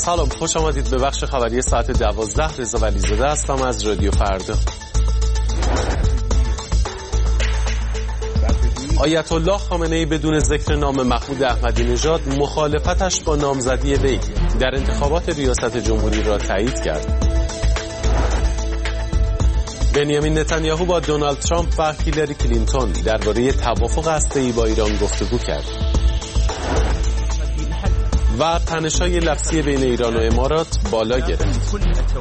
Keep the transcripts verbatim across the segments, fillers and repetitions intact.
سلام، خوش آمدید به بخش خبری ساعت دوازده. رضا ولیزاده هستم از رادیو فردا. آیت الله خامنه‌ای بدون ذکر نام محمود احمدی نژاد مخالفتش با نامزدی وی در انتخابات ریاست جمهوری را تایید کرد. بنیامین نتانیاهو با دونالد ترامپ و هیلاری کلینتون درباره توافق هسته‌ای با ایران گفتگو کرد. و تنش‌های لفظی بین ایران و امارات بالا گرفت.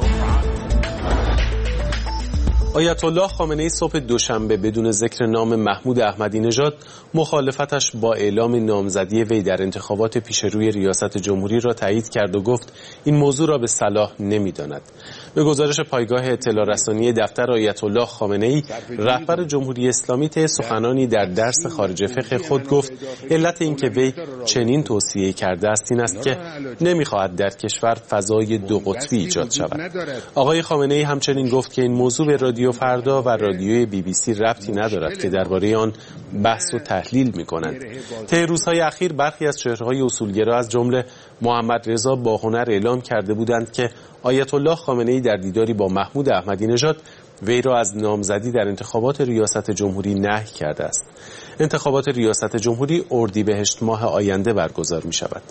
آیت الله خامنه‌ای صبح دوشنبه بدون ذکر نام محمود احمدی نژاد مخالفتش با اعلام نامزدی وی در انتخابات پیش روی ریاست جمهوری را تایید کرد و گفت این موضوع را به صلاح نمی‌داند. به گزارش پایگاه اطلاع رسانی دفتر آیت الله خامنه‌ای، رهبر جمهوری اسلامی طی سخنانی در درس خارج فقه خود گفت علت اینکه وی چنین توصیه کرده است این است که نمی‌خواهد در کشور فضای دو قطبی ایجاد شود. آقای خامنه‌ای همچنین گفت که این موضوع به رادیو فردا و رادیوی بی بی سی ربطی ندارد که درباره آن بحث و تحلیل می‌کنند. طی روزهای اخیر برخی از چهره‌های اصولگرا از جمله محمد رضا باهنر اعلام کرده بودند که آیت الله خامنه‌ای در دیداری با محمود احمدی نژاد وی را از نامزدی در انتخابات ریاست جمهوری نهی کرده است. انتخابات ریاست جمهوری اردیبهشت ماه آینده برگزار می‌شود.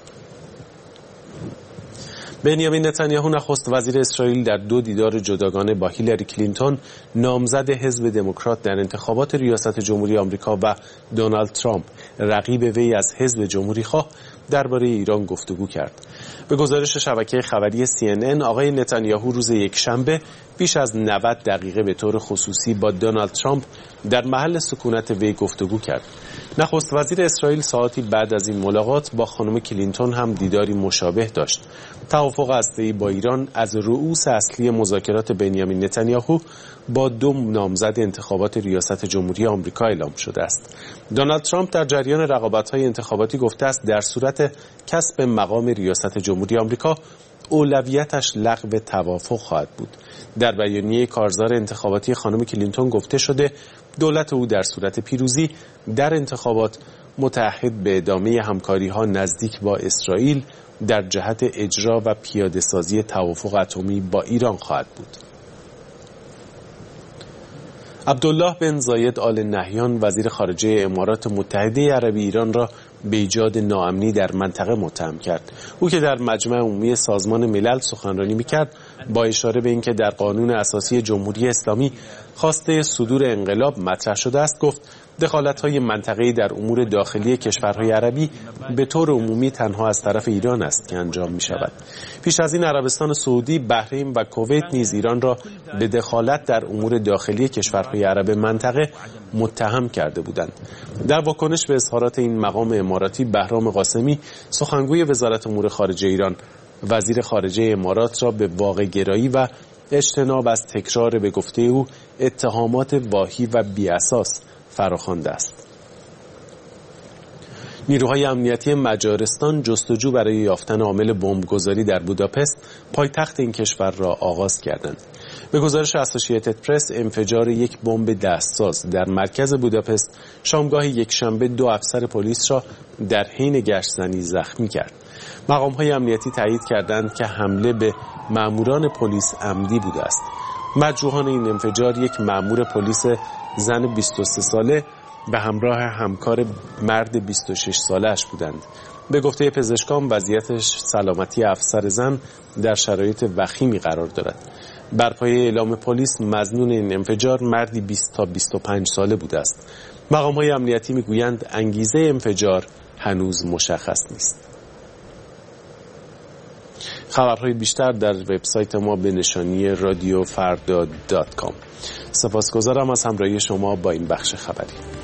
بنیامین نتانیاهو نخست وزیر اسرائیل در دو دیدار جداگانه با هیلاری کلینتون نامزد حزب دموکرات در انتخابات ریاست جمهوری آمریکا و دونالد ترامپ رقیب وی از حزب جمهوری خواه درباره ایران گفتگو کرد. به گزارش شبکه خبری سی ان ان، آقای نتانیاهو روز یکشنبه بیش از نود دقیقه به طور خصوصی با دونالد ترامپ در محل سکونت وی گفتگو کرد. نخست وزیر اسرائیل ساعتی بعد از این ملاقات با خانم کلینتون هم دیداری مشابه داشت. توافق هسته‌ای با ایران از رؤوس اصلی مذاکرات بنیامین نتانیاهو با دو نامزد انتخابات ریاست جمهوری آمریکا اعلام شده است. دونالد ترامپ در جریان رقابت‌های انتخاباتی گفته است در صورت کسب مقام ریاست جمهوری آمریکا اولویتش لغو توافق خواهد بود. در بیانیه کارزار انتخاباتی خانم کلینتون گفته شده دولت او در صورت پیروزی در انتخابات متعهد به ادامه همکاری‌ها نزدیک با اسرائیل در جهت اجرا و پیاده‌سازی توافق اتمی با ایران خواهد بود. عبدالله بن زاید آل نهیان وزیر خارجه امارات متحده عربی ایران را به ایجاد ناامنی در منطقه متهم کرد. او که در مجمع عمومی سازمان ملل سخنرانی می‌کرد با اشاره به اینکه در قانون اساسی جمهوری اسلامی خواسته صدور انقلاب مطرح شده است گفت دخالت‌های منطقه‌ای در امور داخلی کشورهای عربی به طور عمومی تنها از طرف ایران است که انجام می‌شود. پیش از این عربستان سعودی، بحرین و کویت نیز ایران را به دخالت در امور داخلی کشورهای عرب منطقه متهم کرده بودند. در واکنش به اظهارات این مقام اماراتی، بهرام قاسمی سخنگوی وزارت امور خارجه ایران وزیر خارجه امارات را به واقع گرایی و اجتناب از تکرار به گفته او اتهامات واهی و بی‌اساس فراخوانده است. نیروهای امنیتی مجارستان جستجو برای یافتن عامل بمبگذاری در بوداپست پایتخت این کشور را آغاز کردند. به گزارش اسوسییتد پرس، انفجار یک بمب دستساز در مرکز بوداپست شامگاه یکشنبه دو افسر پلیس را در حین گشت‌زنی زخمی کرد. مقام‌های امنیتی تایید کردند که حمله به ماموران پلیس عمدی بوده است. مجروحان این انفجار یک مأمور پلیس زن بیست و سه ساله به همراه همکار مرد بیست و شش ساله‌اش بودند. به گفته پزشکان وضعیتش سلامتی افسر زن در شرایط وخیمی قرار دارد. بر پایه اعلام پلیس مظنون این انفجار مردی بیست تا بیست و پنج ساله بوده است. مقام‌های امنیتی میگویند انگیزه انفجار هنوز مشخص نیست. خبرهای بیشتر در وبسایت ما به نشانی رادیو فردا دات کام. سپاسگزارم از همراهی شما با این بخش خبری.